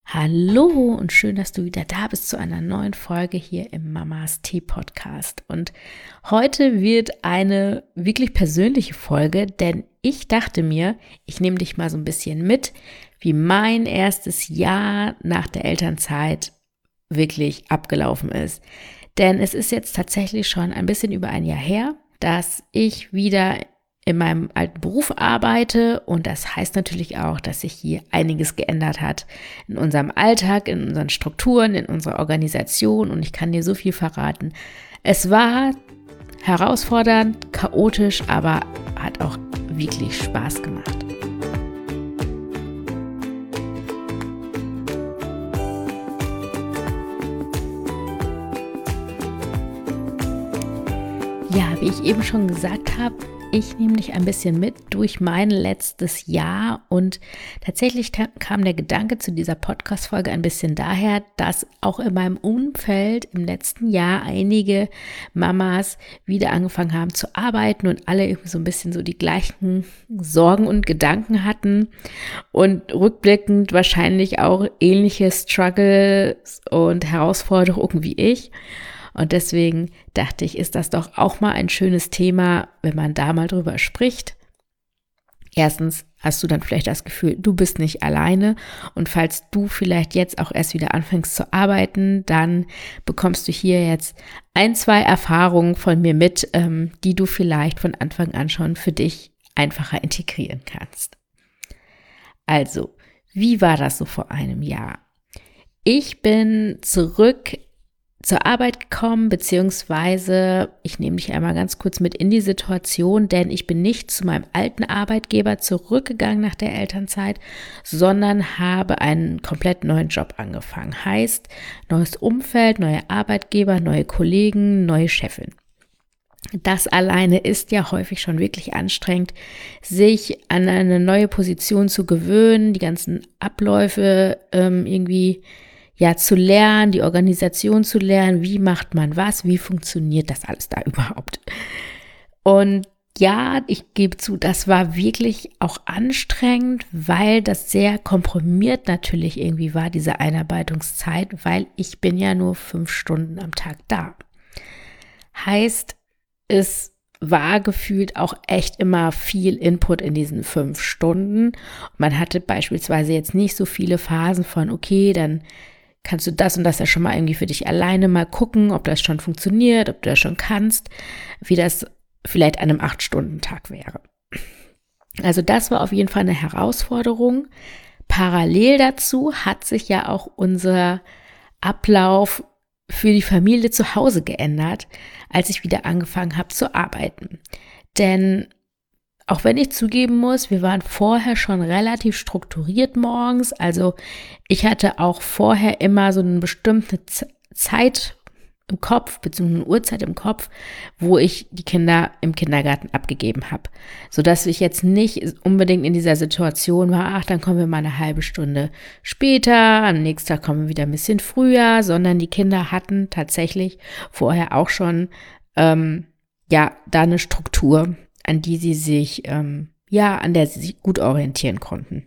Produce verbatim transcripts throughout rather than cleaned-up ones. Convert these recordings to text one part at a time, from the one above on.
Hallo und schön, dass du wieder da bist zu einer neuen Folge hier im Mamas Tee Podcast. Und heute wird eine wirklich persönliche Folge, denn ich dachte mir, ich nehme dich mal so ein bisschen mit, wie mein erstes Jahr nach der Elternzeit wirklich abgelaufen ist. Denn es ist jetzt tatsächlich schon ein bisschen über ein Jahr her, dass ich wieder in meinem alten Beruf arbeite, und das heißt natürlich auch, dass sich hier einiges geändert hat in unserem Alltag, in unseren Strukturen, in unserer Organisation, und ich kann dir so viel verraten. Es war herausfordernd, chaotisch, aber hat auch wirklich Spaß gemacht. Ja, wie ich eben schon gesagt habe, ich nehme dich ein bisschen mit durch mein letztes Jahr, und tatsächlich kam der Gedanke zu dieser Podcast-Folge ein bisschen daher, dass auch in meinem Umfeld im letzten Jahr einige Mamas wieder angefangen haben zu arbeiten und alle irgendwie so ein bisschen so die gleichen Sorgen und Gedanken hatten und rückblickend wahrscheinlich auch ähnliche Struggles und Herausforderungen wie ich. Und deswegen dachte ich, ist das doch auch mal ein schönes Thema, wenn man da mal drüber spricht. Erstens hast du dann vielleicht das Gefühl, du bist nicht alleine, und falls du vielleicht jetzt auch erst wieder anfängst zu arbeiten, dann bekommst du hier jetzt ein, zwei Erfahrungen von mir mit, ähm, die du vielleicht von Anfang an schon für dich einfacher integrieren kannst. Also, wie war das so vor einem Jahr? Ich bin zurück zur Arbeit gekommen, beziehungsweise ich nehme dich einmal ganz kurz mit in die Situation, denn ich bin nicht zu meinem alten Arbeitgeber zurückgegangen nach der Elternzeit, sondern habe einen komplett neuen Job angefangen. Heißt, neues Umfeld, neue Arbeitgeber, neue Kollegen, neue Chefin. Das alleine ist ja häufig schon wirklich anstrengend, sich an eine neue Position zu gewöhnen, die ganzen Abläufe ähm, irgendwie ja zu lernen, die Organisation zu lernen, wie macht man was, wie funktioniert das alles da überhaupt. Und ja, ich gebe zu, das war wirklich auch anstrengend, weil das sehr komprimiert natürlich irgendwie war, diese Einarbeitungszeit, weil ich bin ja nur fünf Stunden am Tag da. Heißt, es war gefühlt auch echt immer viel Input in diesen fünf Stunden. Man hatte beispielsweise jetzt nicht so viele Phasen von, okay, dann kannst du das und das ja schon mal irgendwie für dich alleine mal gucken, ob das schon funktioniert, ob du das schon kannst, wie das vielleicht an einem acht-Stunden-Tag wäre. Also das war auf jeden Fall eine Herausforderung. Parallel dazu hat sich ja auch unser Ablauf für die Familie zu Hause geändert, als ich wieder angefangen habe zu arbeiten. Denn auch wenn ich zugeben muss, wir waren vorher schon relativ strukturiert morgens. Also ich hatte auch vorher immer so eine bestimmte Z- Zeit im Kopf, beziehungsweise eine Uhrzeit im Kopf, wo ich die Kinder im Kindergarten abgegeben habe. Sodass ich jetzt nicht unbedingt in dieser Situation war, ach, dann kommen wir mal eine halbe Stunde später, am nächsten Tag kommen wir wieder ein bisschen früher, sondern die Kinder hatten tatsächlich vorher auch schon ähm, ja da eine Struktur, an die sie sich, ähm, ja, an der sie sich gut orientieren konnten.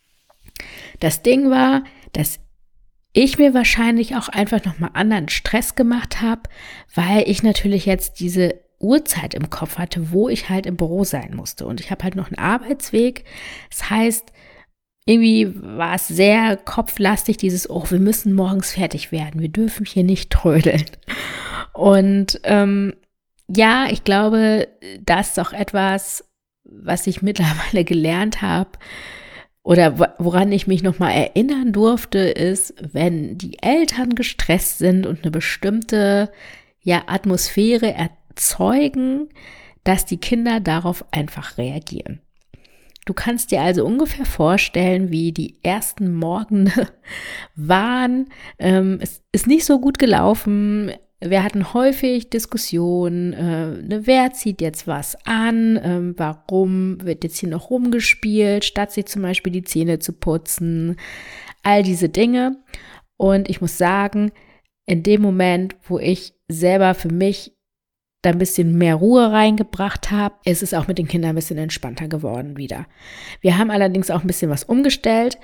Das Ding war, dass ich mir wahrscheinlich auch einfach nochmal anderen Stress gemacht habe, weil ich natürlich jetzt diese Uhrzeit im Kopf hatte, wo ich halt im Büro sein musste. Und ich habe halt noch einen Arbeitsweg. Das heißt, irgendwie war es sehr kopflastig, dieses, oh, wir müssen morgens fertig werden, wir dürfen hier nicht trödeln. Und ähm, ja, ich glaube, das ist auch etwas, was ich mittlerweile gelernt habe oder woran ich mich nochmal erinnern durfte, ist, wenn die Eltern gestresst sind und eine bestimmte ja, Atmosphäre erzeugen, dass die Kinder darauf einfach reagieren. Du kannst dir also ungefähr vorstellen, wie die ersten Morgen waren. Ähm, es ist nicht so gut gelaufen. Wir hatten häufig Diskussionen, äh, ne, wer zieht jetzt was an, ähm, warum wird jetzt hier noch rumgespielt, statt sich zum Beispiel die Zähne zu putzen, all diese Dinge. Und ich muss sagen, in dem Moment, wo ich selber für mich da ein bisschen mehr Ruhe reingebracht habe, ist es auch mit den Kindern ein bisschen entspannter geworden wieder. Wir haben allerdings auch ein bisschen was umgestellt.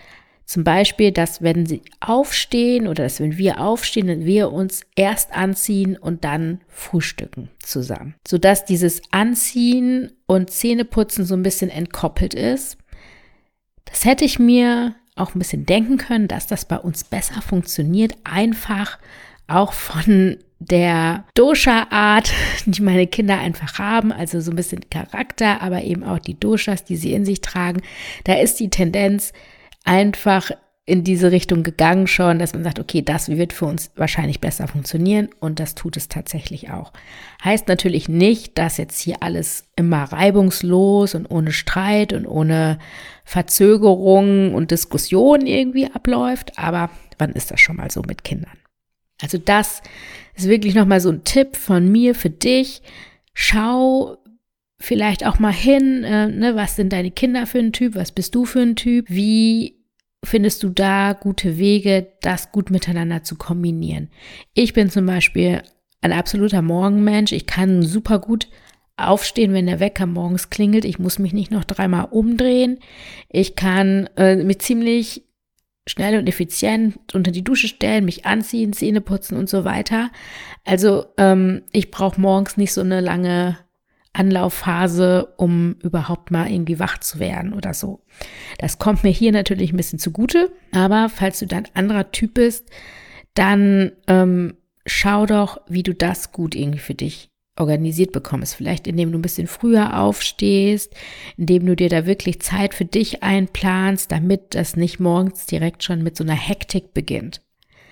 Zum Beispiel, dass wenn sie aufstehen oder dass wenn wir aufstehen, dass wir uns erst anziehen und dann frühstücken zusammen. Sodass dieses Anziehen und Zähneputzen so ein bisschen entkoppelt ist. Das hätte ich mir auch ein bisschen denken können, dass das bei uns besser funktioniert. Einfach auch von der Dosha-Art, die meine Kinder einfach haben, also so ein bisschen Charakter, aber eben auch die Doshas, die sie in sich tragen. Da ist die Tendenz einfach in diese Richtung gegangen schon, dass man sagt, okay, das wird für uns wahrscheinlich besser funktionieren und das tut es tatsächlich auch. Heißt natürlich nicht, dass jetzt hier alles immer reibungslos und ohne Streit und ohne Verzögerungen und Diskussionen irgendwie abläuft, aber wann ist das schon mal so mit Kindern? Also das ist wirklich nochmal so ein Tipp von mir für dich. Schau vielleicht auch mal hin, äh, ne, was sind deine Kinder für ein Typ, was bist du für ein Typ, wie findest du da gute Wege, das gut miteinander zu kombinieren. Ich bin zum Beispiel ein absoluter Morgenmensch, ich kann super gut aufstehen, wenn der Wecker morgens klingelt, ich muss mich nicht noch dreimal umdrehen, ich kann äh, mit ziemlich schnell und effizient unter die Dusche stellen, mich anziehen, Zähne putzen und so weiter. Also ähm, ich brauche morgens nicht so eine lange Anlaufphase, um überhaupt mal irgendwie wach zu werden oder so. Das kommt mir hier natürlich ein bisschen zugute, aber falls du dann anderer Typ bist, dann ähm, schau doch, wie du das gut irgendwie für dich organisiert bekommst. Vielleicht indem du ein bisschen früher aufstehst, indem du dir da wirklich Zeit für dich einplanst, damit das nicht morgens direkt schon mit so einer Hektik beginnt.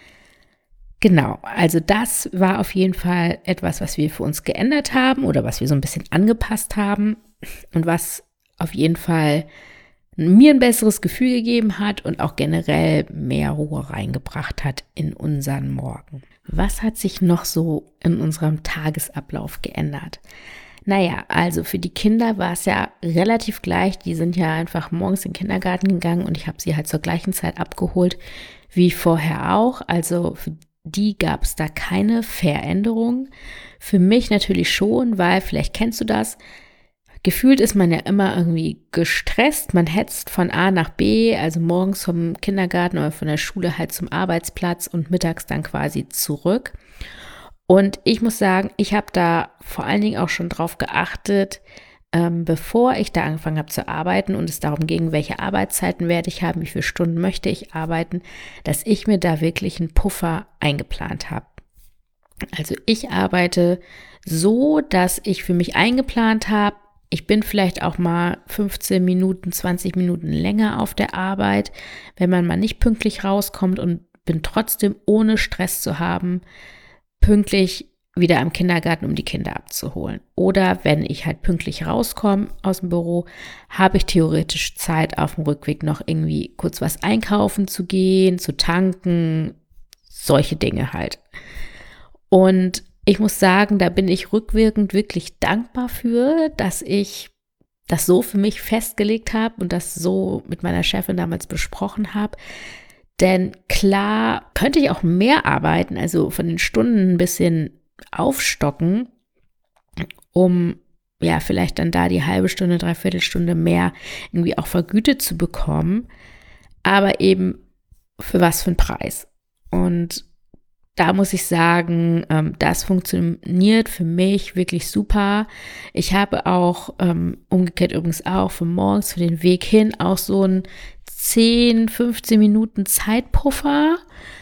Genau, also das war auf jeden Fall etwas, was wir für uns geändert haben oder was wir so ein bisschen angepasst haben und was auf jeden Fall mir ein besseres Gefühl gegeben hat und auch generell mehr Ruhe reingebracht hat in unseren Morgen. Was hat sich noch so in unserem Tagesablauf geändert? Naja, also für die Kinder war es ja relativ gleich. Die sind ja einfach morgens in den Kindergarten gegangen und ich habe sie halt zur gleichen Zeit abgeholt wie vorher auch. Also für die gab es da keine Veränderung. Für mich natürlich schon, weil vielleicht kennst du das. Gefühlt ist man ja immer irgendwie gestresst. Man hetzt von A nach B, also morgens vom Kindergarten oder von der Schule halt zum Arbeitsplatz und mittags dann quasi zurück. Und ich muss sagen, ich habe da vor allen Dingen auch schon drauf geachtet, ähm, bevor ich da angefangen habe zu arbeiten und es darum ging, welche Arbeitszeiten werde ich haben, wie viele Stunden möchte ich arbeiten, dass ich mir da wirklich einen Puffer eingeplant habe. Also ich arbeite so, dass ich für mich eingeplant habe, ich bin vielleicht auch mal fünfzehn Minuten, zwanzig Minuten länger auf der Arbeit, wenn man mal nicht pünktlich rauskommt und bin trotzdem ohne Stress zu haben, pünktlich wieder am Kindergarten, um die Kinder abzuholen. Oder wenn ich halt pünktlich rauskomme aus dem Büro, habe ich theoretisch Zeit, auf dem Rückweg noch irgendwie kurz was einkaufen zu gehen, zu tanken, solche Dinge halt. Und ich muss sagen, da bin ich rückwirkend wirklich dankbar für, dass ich das so für mich festgelegt habe und das so mit meiner Chefin damals besprochen habe. Denn klar könnte ich auch mehr arbeiten, also von den Stunden ein bisschen aufstocken, um ja vielleicht dann da die halbe Stunde, dreiviertel Stunde mehr irgendwie auch vergütet zu bekommen, aber eben für was für einen Preis. Und da muss ich sagen, ähm, das funktioniert für mich wirklich super. Ich habe auch, ähm, umgekehrt übrigens auch, für morgens, für den Weg hin auch so ein zehn, fünfzehn Minuten Zeitpuffer,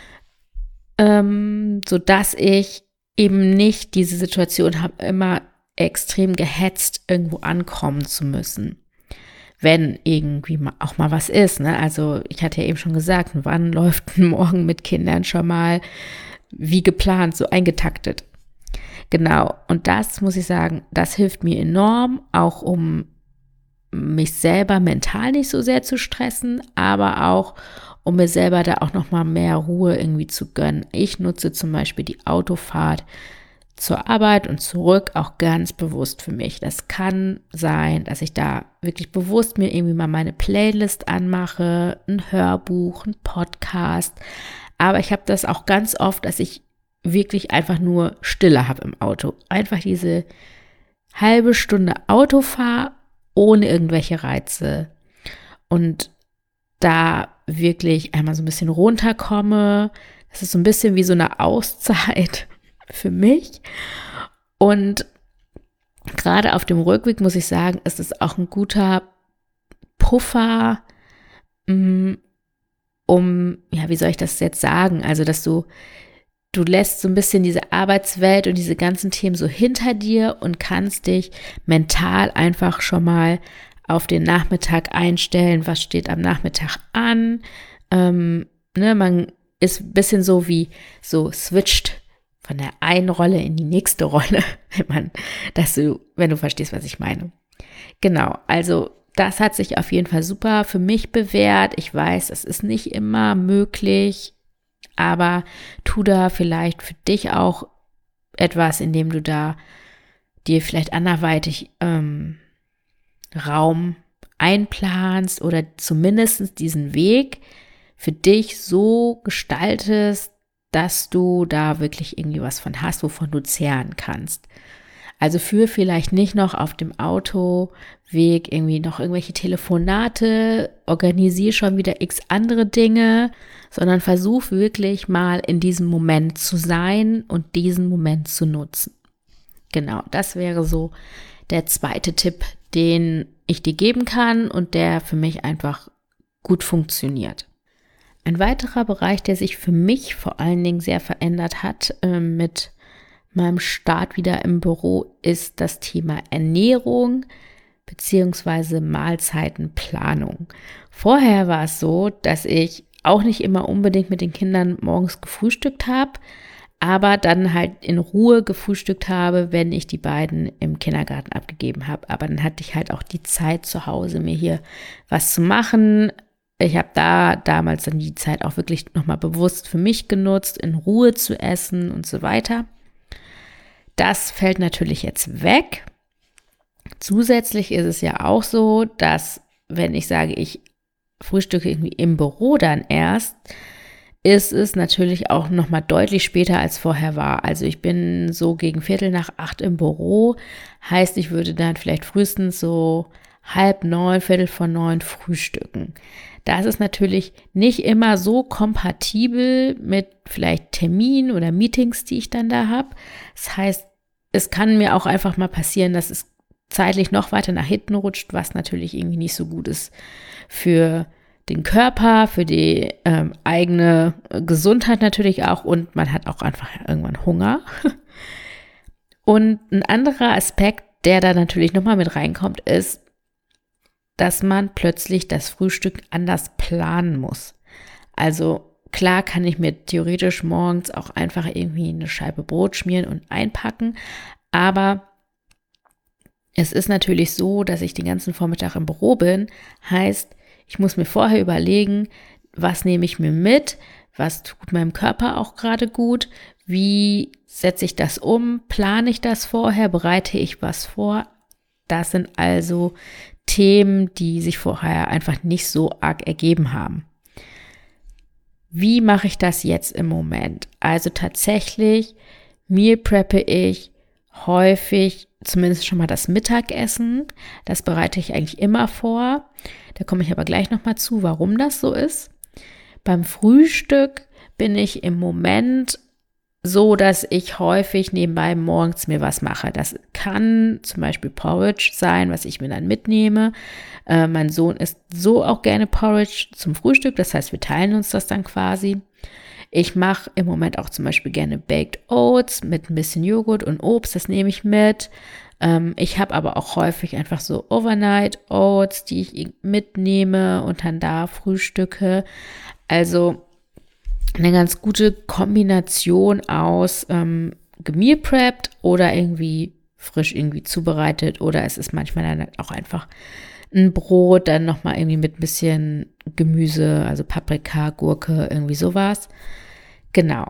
ähm, sodass ich eben nicht diese Situation habe, immer extrem gehetzt irgendwo ankommen zu müssen, wenn irgendwie auch mal was ist. Ne? Also ich hatte ja eben schon gesagt, wann läuft ein Morgen mit Kindern schon mal wie geplant, so eingetaktet. Genau, und das muss ich sagen, das hilft mir enorm, auch um mich selber mental nicht so sehr zu stressen, aber auch um mir selber da auch nochmal mehr Ruhe irgendwie zu gönnen. Ich nutze zum Beispiel die Autofahrt zur Arbeit und zurück auch ganz bewusst für mich. Das kann sein, dass ich da wirklich bewusst mir irgendwie mal meine Playlist anmache, ein Hörbuch, ein Podcast. Aber ich habe das auch ganz oft, dass ich wirklich einfach nur Stille habe im Auto. Einfach diese halbe Stunde Autofahr ohne irgendwelche Reize. Und da wirklich einmal so ein bisschen runterkomme. Das ist so ein bisschen wie so eine Auszeit für mich. Und gerade auf dem Rückweg, muss ich sagen, ist es auch ein guter Puffer, um, ja, wie soll ich das jetzt sagen? Also, dass du, du lässt so ein bisschen diese Arbeitswelt und diese ganzen Themen so hinter dir und kannst dich mental einfach schon mal auf den Nachmittag einstellen. Was steht am Nachmittag an? Ähm, ne, man ist ein bisschen so wie so switcht von der einen Rolle in die nächste Rolle, wenn man das so, wenn du verstehst, was ich meine. Genau, also das hat sich auf jeden Fall super für mich bewährt. Ich weiß, es ist nicht immer möglich, aber tu da vielleicht für dich auch etwas, indem du da dir vielleicht anderweitig ähm, Raum einplanst oder zumindest diesen Weg für dich so gestaltest, dass du da wirklich irgendwie was von hast, wovon du zehren kannst. Also führe vielleicht nicht noch auf dem Autoweg irgendwie noch irgendwelche Telefonate, organisiere schon wieder x andere Dinge, sondern versuch wirklich mal in diesem Moment zu sein und diesen Moment zu nutzen. Genau, das wäre so der zweite Tipp, den ich dir geben kann und der für mich einfach gut funktioniert. Ein weiterer Bereich, der sich für mich vor allen Dingen sehr verändert hat äh, mit meinem Start wieder im Büro, ist das Thema Ernährung bzw. Mahlzeitenplanung. Vorher war es so, dass ich auch nicht immer unbedingt mit den Kindern morgens gefrühstückt habe, aber dann halt in Ruhe gefrühstückt habe, wenn ich die beiden im Kindergarten abgegeben habe. Aber dann hatte ich halt auch die Zeit zu Hause, mir hier was zu machen. Ich habe da damals dann die Zeit auch wirklich nochmal bewusst für mich genutzt, in Ruhe zu essen und so weiter. Das fällt natürlich jetzt weg. Zusätzlich ist es ja auch so, dass wenn ich sage, ich frühstücke irgendwie im Büro dann erst, ist es natürlich auch nochmal deutlich später als vorher war. Also ich bin so gegen Viertel nach acht im Büro, heißt, ich würde dann vielleicht frühestens so halb neun, Viertel vor neun frühstücken. Das ist natürlich nicht immer so kompatibel mit vielleicht Terminen oder Meetings, die ich dann da habe. Das heißt, es kann mir auch einfach mal passieren, dass es zeitlich noch weiter nach hinten rutscht, was natürlich irgendwie nicht so gut ist für den Körper, für die ähm, eigene Gesundheit natürlich auch, und man hat auch einfach irgendwann Hunger. Und ein anderer Aspekt, der da natürlich nochmal mit reinkommt, ist, dass man plötzlich das Frühstück anders planen muss. Also klar kann ich mir theoretisch morgens auch einfach irgendwie eine Scheibe Brot schmieren und einpacken, aber es ist natürlich so, dass ich den ganzen Vormittag im Büro bin, heißt, ich muss mir vorher überlegen, was nehme ich mir mit, was tut meinem Körper auch gerade gut, wie setze ich das um, plane ich das vorher, bereite ich was vor. Das sind also Themen, die sich vorher einfach nicht so arg ergeben haben. Wie mache ich das jetzt im Moment? Also tatsächlich meal preppe ich häufig zumindest schon mal das Mittagessen. Das bereite ich eigentlich immer vor. Da komme ich aber gleich nochmal zu, warum das so ist. Beim Frühstück bin ich im Moment so, dass ich häufig nebenbei morgens mir was mache. Das kann zum Beispiel Porridge sein, was ich mir dann mitnehme. Äh, mein Sohn isst so auch gerne Porridge zum Frühstück. Das heißt, wir teilen uns das dann quasi. Ich mache im Moment auch zum Beispiel gerne Baked Oats mit ein bisschen Joghurt und Obst. Das nehme ich mit. Ähm, ich habe aber auch häufig einfach so Overnight Oats, die ich mitnehme und dann da frühstücke. Also eine ganz gute Kombination aus ähm, gemeal prepped oder irgendwie frisch irgendwie zubereitet, oder es ist manchmal dann halt auch einfach ein Brot, dann nochmal irgendwie mit ein bisschen Gemüse, also Paprika, Gurke, irgendwie sowas. Genau.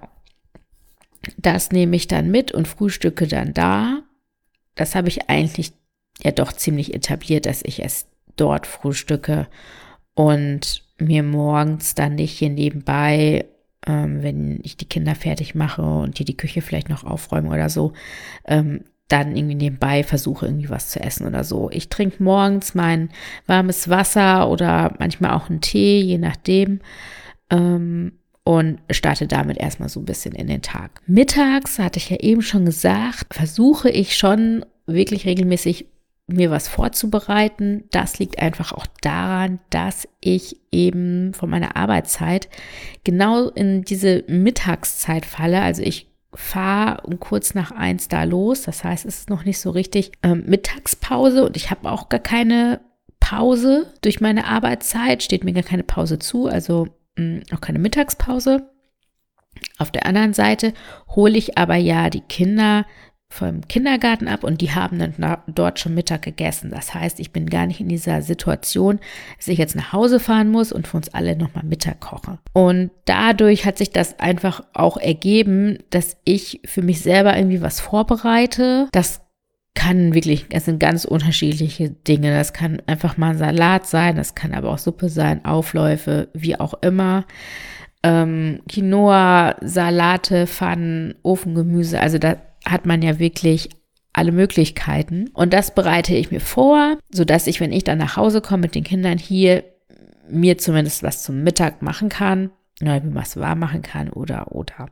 Das nehme ich dann mit und frühstücke dann da. Das habe ich eigentlich ja doch ziemlich etabliert, dass ich es dort frühstücke und mir morgens dann nicht hier nebenbei, ähm, wenn ich die Kinder fertig mache und die die Küche vielleicht noch aufräume oder so, ähm, dann irgendwie nebenbei versuche, irgendwie was zu essen oder so. Ich trinke morgens mein warmes Wasser oder manchmal auch einen Tee, je nachdem. Ähm, und starte damit erstmal so ein bisschen in den Tag. Mittags, hatte ich ja eben schon gesagt, versuche ich schon wirklich regelmäßig mir was vorzubereiten. Das liegt einfach auch daran, dass ich eben von meiner Arbeitszeit genau in diese Mittagszeit falle. Also ich fahre um kurz nach eins da los. Das heißt, es ist noch nicht so richtig ähm, Mittagspause und ich habe auch gar keine Pause durch meine Arbeitszeit. Steht mir gar keine Pause zu, also mh, auch keine Mittagspause. Auf der anderen Seite hole ich aber ja die Kinder vom Kindergarten ab und die haben dann na, dort schon Mittag gegessen. Das heißt, ich bin gar nicht in dieser Situation, dass ich jetzt nach Hause fahren muss und für uns alle nochmal Mittag koche. Und dadurch hat sich das einfach auch ergeben, dass ich für mich selber irgendwie was vorbereite. Das kann wirklich, das sind ganz unterschiedliche Dinge. Das kann einfach mal ein Salat sein, das kann aber auch Suppe sein, Aufläufe, wie auch immer. Ähm, Quinoa, Salate, Pfannen, Ofengemüse, also da hat man ja wirklich alle Möglichkeiten. Und das bereite ich mir vor, sodass ich, wenn ich dann nach Hause komme mit den Kindern hier, mir zumindest was zum Mittag machen kann, oder mir was warm machen kann oder, oder.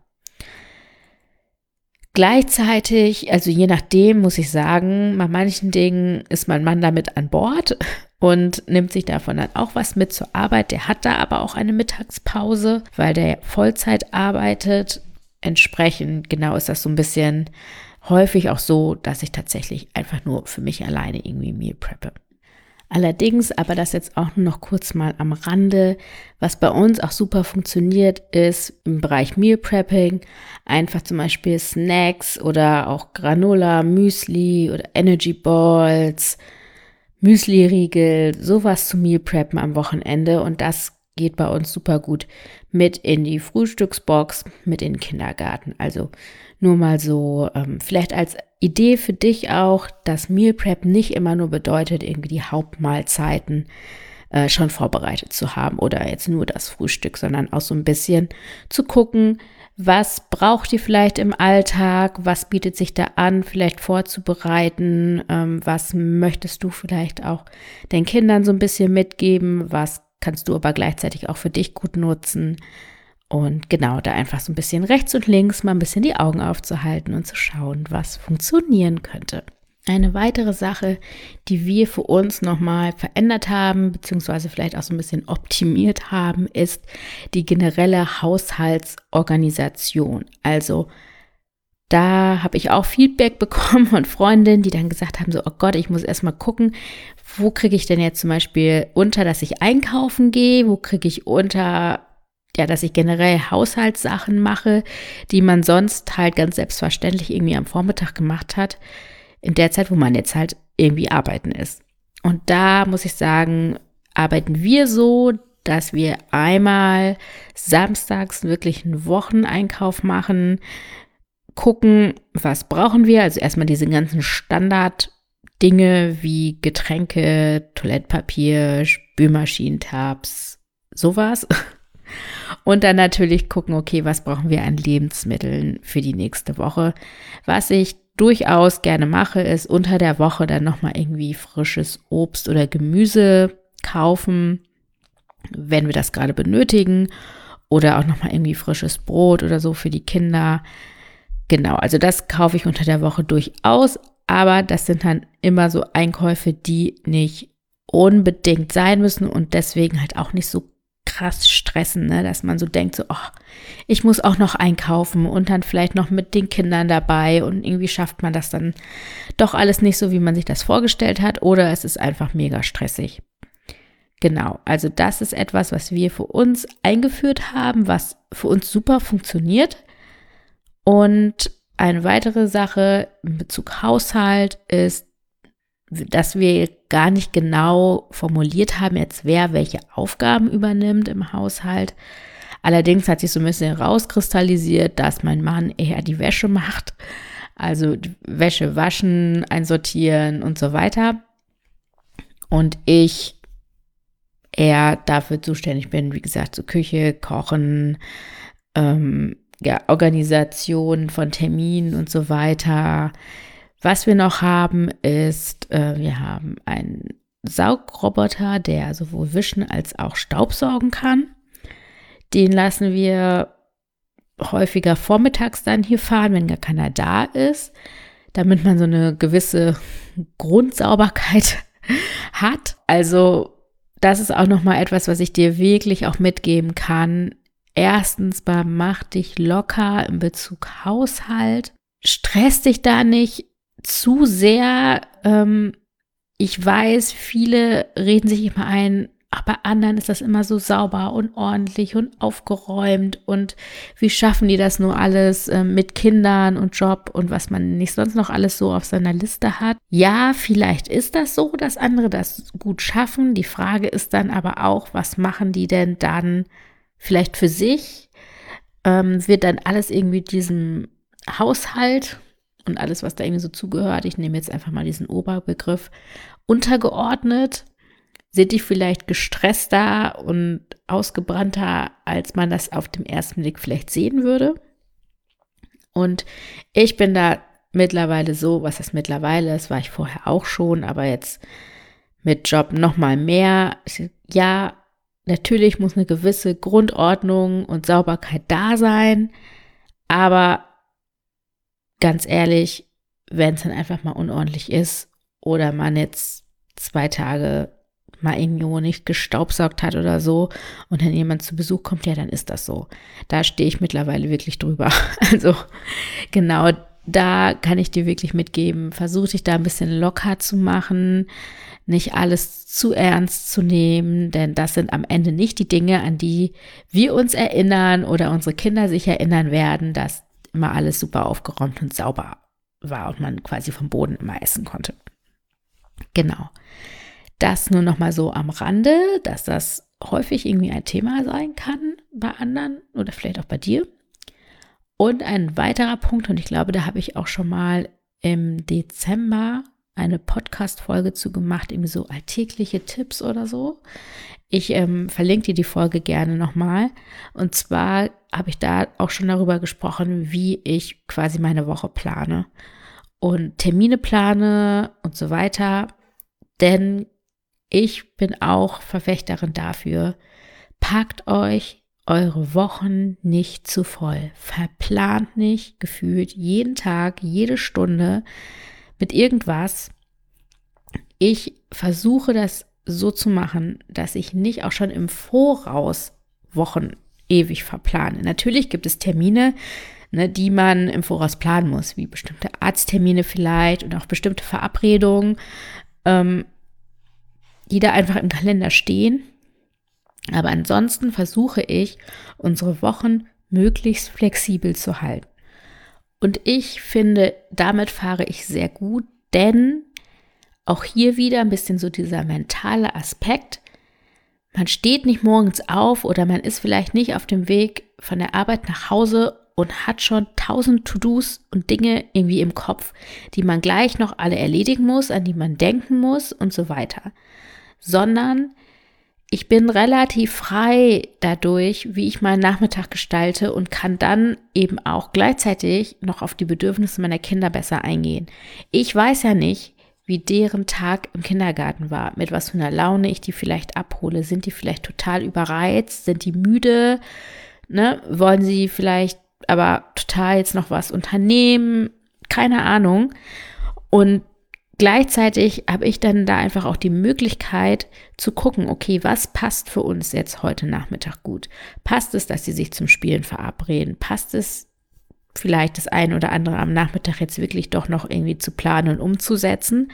Gleichzeitig, also je nachdem, muss ich sagen, bei manchen Dingen ist mein Mann damit an Bord und nimmt sich davon dann auch was mit zur Arbeit. Der hat da aber auch eine Mittagspause, weil der Vollzeit arbeitet. Entsprechend, genau, ist das so ein bisschen häufig auch so, dass ich tatsächlich einfach nur für mich alleine irgendwie Meal preppe. Allerdings, aber das jetzt auch nur noch kurz mal am Rande, was bei uns auch super funktioniert, ist im Bereich Meal Prepping einfach zum Beispiel Snacks oder auch Granola, Müsli oder Energy Balls, Müsli-Riegel, sowas zu Meal Preppen am Wochenende und das geht bei uns super gut mit in die Frühstücksbox, mit in den Kindergarten. Also nur mal so, ähm, vielleicht als Idee für dich auch, dass Meal Prep nicht immer nur bedeutet, irgendwie die Hauptmahlzeiten äh, schon vorbereitet zu haben oder jetzt nur das Frühstück, sondern auch so ein bisschen zu gucken, was braucht ihr vielleicht im Alltag, was bietet sich da an, vielleicht vorzubereiten, ähm, was möchtest du vielleicht auch den Kindern so ein bisschen mitgeben, was kannst du aber gleichzeitig auch für dich gut nutzen und genau da einfach so ein bisschen rechts und links mal ein bisschen die Augen aufzuhalten und zu schauen, was funktionieren könnte. Eine weitere Sache, die wir für uns nochmal verändert haben, beziehungsweise vielleicht auch so ein bisschen optimiert haben, ist die generelle Haushaltsorganisation. Also da habe ich auch Feedback bekommen von Freundinnen, die dann gesagt haben, so, oh Gott, ich muss erstmal gucken, wo kriege ich denn jetzt zum Beispiel unter, dass ich einkaufen gehe, wo kriege ich unter, ja, dass ich generell Haushaltssachen mache, die man sonst halt ganz selbstverständlich irgendwie am Vormittag gemacht hat, in der Zeit, wo man jetzt halt irgendwie arbeiten ist. Und da muss ich sagen, arbeiten wir so, dass wir einmal samstags wirklich einen Wocheneinkauf machen, gucken, was brauchen wir, also erstmal diese ganzen Standarddinge wie Getränke, Toilettpapier, Spülmaschinentabs, sowas. Und dann natürlich gucken, okay, was brauchen wir an Lebensmitteln für die nächste Woche. Was ich durchaus gerne mache, ist unter der Woche dann nochmal irgendwie frisches Obst oder Gemüse kaufen, wenn wir das gerade benötigen. Oder auch nochmal irgendwie frisches Brot oder so für die Kinder. Genau, also das kaufe ich unter der Woche durchaus, aber das sind dann immer so Einkäufe, die nicht unbedingt sein müssen und deswegen halt auch nicht so krass stressen, ne? Dass man so denkt, so, oh, ich muss auch noch einkaufen und dann vielleicht noch mit den Kindern dabei und irgendwie schafft man das dann doch alles nicht so, wie man sich das vorgestellt hat oder es ist einfach mega stressig. Genau, also das ist etwas, was wir für uns eingeführt haben, was für uns super funktioniert. Und eine weitere Sache in Bezug Haushalt ist, dass wir gar nicht genau formuliert haben, jetzt wer welche Aufgaben übernimmt im Haushalt. Allerdings hat sich so ein bisschen rauskristallisiert, dass mein Mann eher die Wäsche macht, also Wäsche waschen, einsortieren und so weiter. Und ich eher dafür zuständig bin, wie gesagt, so Küche, Kochen, ähm, ja, Organisation von Terminen und so weiter, Was wir noch haben ist, äh, wir haben einen Saugroboter, der sowohl wischen als auch Staubsaugen kann. Den lassen wir häufiger vormittags dann hier fahren, wenn gar keiner da ist, damit man so eine gewisse Grundsauberkeit hat. Also das ist auch nochmal etwas, was ich dir wirklich auch mitgeben kann. Erstens mal, mach dich locker in Bezug Haushalt. Stress dich da nicht zu sehr. Ähm, ich weiß, viele reden sich immer ein, ach, bei anderen ist das immer so sauber und ordentlich und aufgeräumt und wie schaffen die das nur alles äh, mit Kindern und Job und was man nicht sonst noch alles so auf seiner Liste hat. Ja, vielleicht ist das so, dass andere das gut schaffen. Die Frage ist dann aber auch, was machen die denn dann vielleicht für sich? Ähm, wird dann alles irgendwie diesem Haushalt und alles, was da irgendwie so zugehört, ich nehme jetzt einfach mal diesen Oberbegriff, untergeordnet? Sind die vielleicht gestresster und ausgebrannter, als man das auf den ersten Blick vielleicht sehen würde? Und ich bin da mittlerweile so, was ist mittlerweile, das war ich vorher auch schon, aber jetzt mit Job noch mal mehr. Ja, natürlich muss eine gewisse Grundordnung und Sauberkeit da sein, aber ganz ehrlich, wenn es dann einfach mal unordentlich ist oder man jetzt zwei Tage mal irgendwo nicht gestaubsaugt hat oder so und dann jemand zu Besuch kommt, ja, dann ist das so. Da stehe ich mittlerweile wirklich drüber. Also genau, da kann ich dir wirklich mitgeben, versuch dich da ein bisschen locker zu machen, nicht alles zu ernst zu nehmen, denn das sind am Ende nicht die Dinge, an die wir uns erinnern oder unsere Kinder sich erinnern werden, dass immer alles super aufgeräumt und sauber war und man quasi vom Boden immer essen konnte. Genau. Das nur noch mal so am Rande, dass das häufig irgendwie ein Thema sein kann bei anderen oder vielleicht auch bei dir. Und ein weiterer Punkt, und ich glaube, da habe ich auch schon mal im Dezember eine Podcast-Folge zu gemacht, irgendwie so alltägliche Tipps oder so. Ich ähm, verlinke dir die Folge gerne nochmal. Und zwar habe ich da auch schon darüber gesprochen, wie ich quasi meine Woche plane und Termine plane und so weiter. Denn ich bin auch Verfechterin dafür, packt euch eure Wochen nicht zu voll. Verplant nicht gefühlt jeden Tag, jede Stunde mit irgendwas. Ich versuche das so zu machen, dass ich nicht auch schon im Voraus Wochen ewig verplane. Natürlich gibt es Termine, ne, die man im Voraus planen muss, wie bestimmte Arzttermine vielleicht und auch bestimmte Verabredungen, ähm, die da einfach im Kalender stehen. Aber ansonsten versuche ich, unsere Wochen möglichst flexibel zu halten. Und ich finde, damit fahre ich sehr gut, denn auch hier wieder ein bisschen so dieser mentale Aspekt. Man steht nicht morgens auf oder man ist vielleicht nicht auf dem Weg von der Arbeit nach Hause und hat schon tausend To-Dos und Dinge irgendwie im Kopf, die man gleich noch alle erledigen muss, an die man denken muss und so weiter. Sondern ich bin relativ frei dadurch, wie ich meinen Nachmittag gestalte und kann dann eben auch gleichzeitig noch auf die Bedürfnisse meiner Kinder besser eingehen. Ich weiß ja nicht, wie deren Tag im Kindergarten war, mit was für einer Laune ich die vielleicht abhole. Sind die vielleicht total überreizt? Sind die müde? Ne? Wollen sie vielleicht aber total jetzt noch was unternehmen? Keine Ahnung. Und gleichzeitig habe ich dann da einfach auch die Möglichkeit zu gucken, okay, was passt für uns jetzt heute Nachmittag gut? Passt es, dass sie sich zum Spielen verabreden? Passt es vielleicht das eine oder andere am Nachmittag jetzt wirklich doch noch irgendwie zu planen und umzusetzen?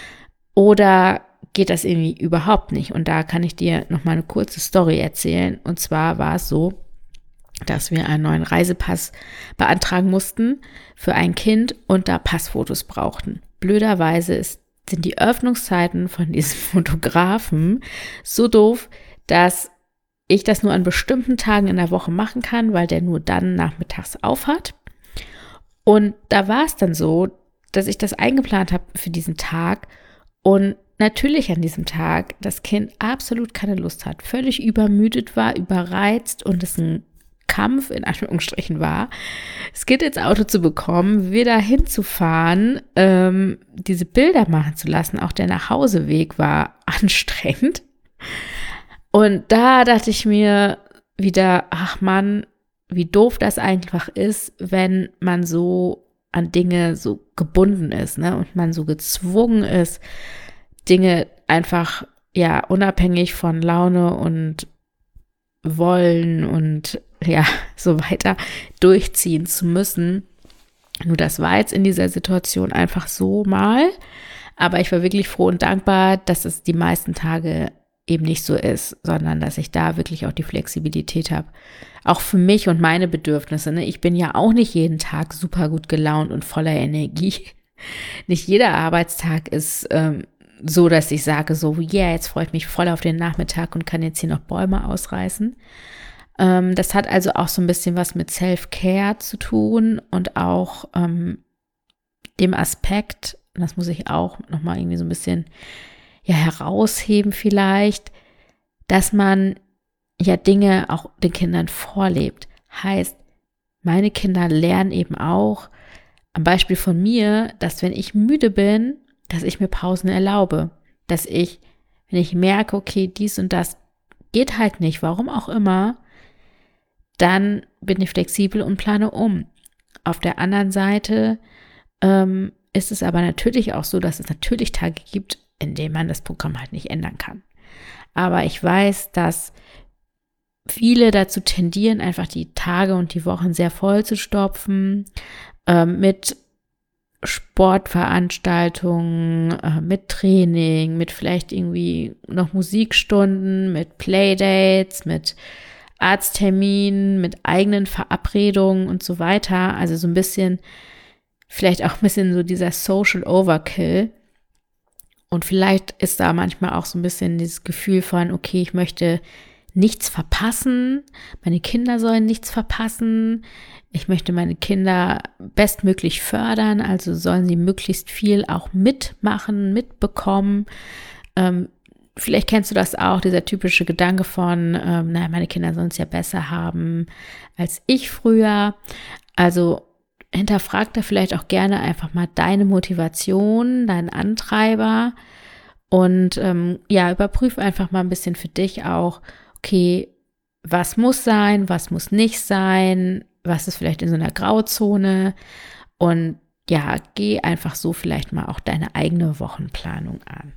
Oder geht das irgendwie überhaupt nicht? Und da kann ich dir noch mal eine kurze Story erzählen. Und zwar war es so, dass wir einen neuen Reisepass beantragen mussten für ein Kind und da Passfotos brauchten. Blöderweise ist, sind die Öffnungszeiten von diesem Fotografen so doof, dass ich das nur an bestimmten Tagen in der Woche machen kann, weil der nur dann nachmittags auf hat. Und da war es dann so, dass ich das eingeplant habe für diesen Tag und natürlich an diesem Tag das Kind absolut keine Lust hat, völlig übermüdet war, überreizt und es ein Kampf in Anführungsstrichen war, das Kind ins Auto zu bekommen, wieder hinzufahren, ähm, diese Bilder machen zu lassen. Auch der Nachhauseweg war anstrengend. Und da dachte ich mir wieder, ach Mann, wie doof das einfach ist, wenn man so an Dinge so gebunden ist, ne? Und man so gezwungen ist, Dinge einfach, ja, unabhängig von Laune und Wollen und ja, so weiter durchziehen zu müssen. Nur das war jetzt in dieser Situation einfach so mal. Aber ich war wirklich froh und dankbar, dass es die meisten Tage eben nicht so ist, sondern dass ich da wirklich auch die Flexibilität habe. Auch für mich und meine Bedürfnisse. Ne? Ich bin ja auch nicht jeden Tag super gut gelaunt und voller Energie. Nicht jeder Arbeitstag ist ähm, so, dass ich sage so, yeah, jetzt freue ich mich voll auf den Nachmittag und kann jetzt hier noch Bäume ausreißen. Ähm, das hat also auch so ein bisschen was mit Self-Care zu tun und auch ähm, dem Aspekt, das muss ich auch nochmal irgendwie so ein bisschen ja, herausheben vielleicht, dass man ja Dinge auch den Kindern vorlebt. Heißt, meine Kinder lernen eben auch am Beispiel von mir, dass wenn ich müde bin, dass ich mir Pausen erlaube. Dass ich, wenn ich merke, okay, dies und das geht halt nicht, warum auch immer, dann bin ich flexibel und plane um. Auf der anderen Seite ähm, ist es aber natürlich auch so, dass es natürlich Tage gibt, in denen man das Programm halt nicht ändern kann. Aber ich weiß, dass viele dazu tendieren, einfach die Tage und die Wochen sehr voll zu stopfen, äh, mit Sportveranstaltungen, äh, mit Training, mit vielleicht irgendwie noch Musikstunden, mit Playdates, mit Arztterminen, mit eigenen Verabredungen und so weiter. Also so ein bisschen, vielleicht auch ein bisschen so dieser Social Overkill. Und vielleicht ist da manchmal auch so ein bisschen dieses Gefühl von, okay, ich möchte nichts verpassen, meine Kinder sollen nichts verpassen, ich möchte meine Kinder bestmöglich fördern, also sollen sie möglichst viel auch mitmachen, mitbekommen. Ähm, vielleicht kennst du das auch, dieser typische Gedanke von, ähm, naja, meine Kinder sollen es ja besser haben als ich früher. Also hinterfrag da vielleicht auch gerne einfach mal deine Motivation, deinen Antreiber und ähm, ja, überprüf einfach mal ein bisschen für dich auch, okay, was muss sein, was muss nicht sein, was ist vielleicht in so einer Grauzone und ja, geh einfach so vielleicht mal auch deine eigene Wochenplanung an.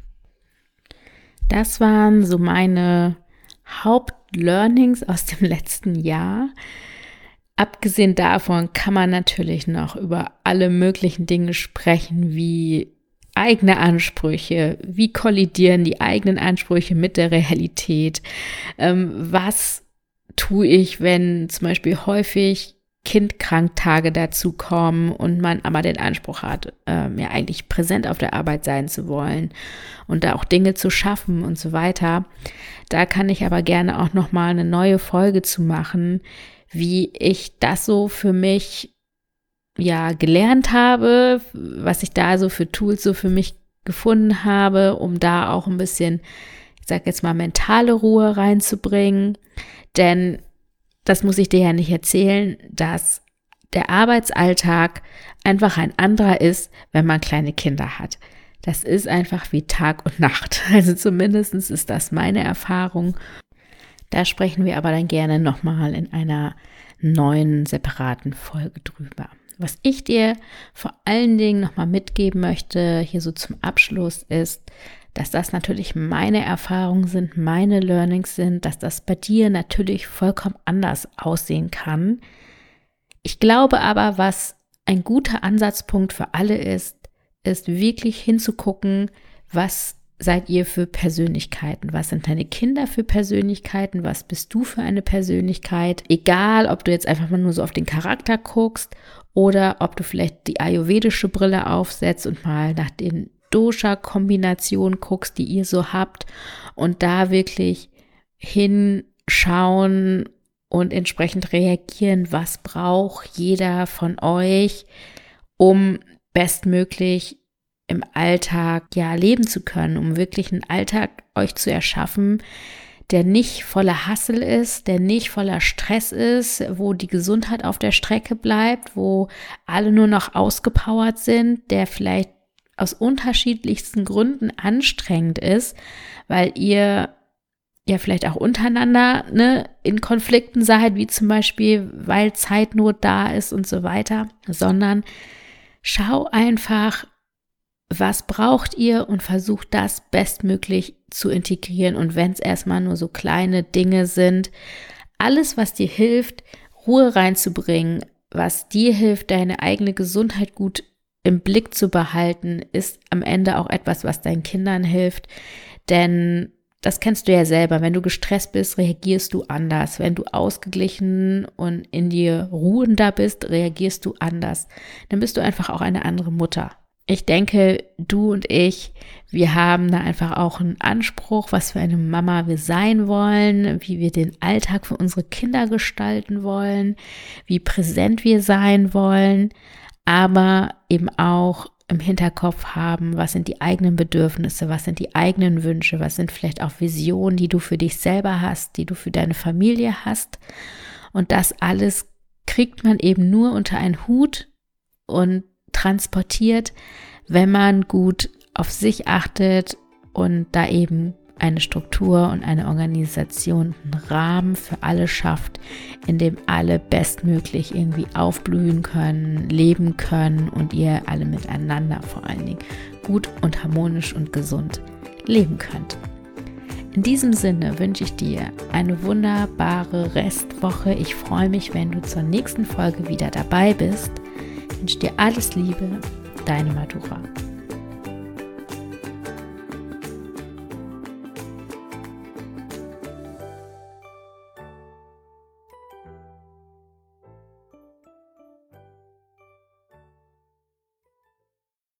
Das waren so meine Hauptlearnings aus dem letzten Jahr. Abgesehen davon kann man natürlich noch über alle möglichen Dinge sprechen, wie eigene Ansprüche, wie kollidieren die eigenen Ansprüche mit der Realität, ähm, was tue ich, wenn zum Beispiel häufig Kindkranktage dazukommen und man aber den Anspruch hat, ähm, ja eigentlich präsent auf der Arbeit sein zu wollen und da auch Dinge zu schaffen und so weiter. Da kann ich aber gerne auch nochmal eine neue Folge zu machen, wie ich das so für mich ja gelernt habe, was ich da so für Tools so für mich gefunden habe, um da auch ein bisschen, ich sag jetzt mal, mentale Ruhe reinzubringen. Denn das muss ich dir ja nicht erzählen, dass der Arbeitsalltag einfach ein anderer ist, wenn man kleine Kinder hat. Das ist einfach wie Tag und Nacht. Also zumindest ist das meine Erfahrung. Da sprechen wir aber dann gerne nochmal in einer neuen, separaten Folge drüber. Was ich dir vor allen Dingen nochmal mitgeben möchte, hier so zum Abschluss, ist, dass das natürlich meine Erfahrungen sind, meine Learnings sind, dass das bei dir natürlich vollkommen anders aussehen kann. Ich glaube aber, was ein guter Ansatzpunkt für alle ist, ist wirklich hinzugucken, was seid ihr für Persönlichkeiten? Was sind deine Kinder für Persönlichkeiten? Was bist du für eine Persönlichkeit? Egal, ob du jetzt einfach mal nur so auf den Charakter guckst oder ob du vielleicht die ayurvedische Brille aufsetzt und mal nach den Dosha-Kombinationen guckst, die ihr so habt und da wirklich hinschauen und entsprechend reagieren, was braucht jeder von euch, um bestmöglich im Alltag ja leben zu können, um wirklich einen Alltag euch zu erschaffen, der nicht voller Hassel ist, der nicht voller Stress ist, wo die Gesundheit auf der Strecke bleibt, wo alle nur noch ausgepowert sind, der vielleicht aus unterschiedlichsten Gründen anstrengend ist, weil ihr ja vielleicht auch untereinander ne, in Konflikten seid, wie zum Beispiel, weil Zeitnot da ist und so weiter, sondern schau einfach, was braucht ihr und versucht das bestmöglich zu integrieren. Und wenn es erstmal nur so kleine Dinge sind, alles, was dir hilft, Ruhe reinzubringen, was dir hilft, deine eigene Gesundheit gut im Blick zu behalten, ist am Ende auch etwas, was deinen Kindern hilft. Denn das kennst du ja selber. Wenn du gestresst bist, reagierst du anders. Wenn du ausgeglichen und in dir ruhender bist, reagierst du anders. Dann bist du einfach auch eine andere Mutter. Ich denke, du und ich, wir haben da einfach auch einen Anspruch, was für eine Mama wir sein wollen, wie wir den Alltag für unsere Kinder gestalten wollen, wie präsent wir sein wollen, aber eben auch im Hinterkopf haben, was sind die eigenen Bedürfnisse, was sind die eigenen Wünsche, was sind vielleicht auch Visionen, die du für dich selber hast, die du für deine Familie hast. Und das alles kriegt man eben nur unter einen Hut und transportiert, wenn man gut auf sich achtet und da eben eine Struktur und eine Organisation, einen Rahmen für alle schafft, in dem alle bestmöglich irgendwie aufblühen können, leben können und ihr alle miteinander vor allen Dingen gut und harmonisch und gesund leben könnt. In diesem Sinne wünsche ich dir eine wunderbare Restwoche. Ich freue mich, wenn du zur nächsten Folge wieder dabei bist. Ich wünsche dir alles Liebe, deine Madura.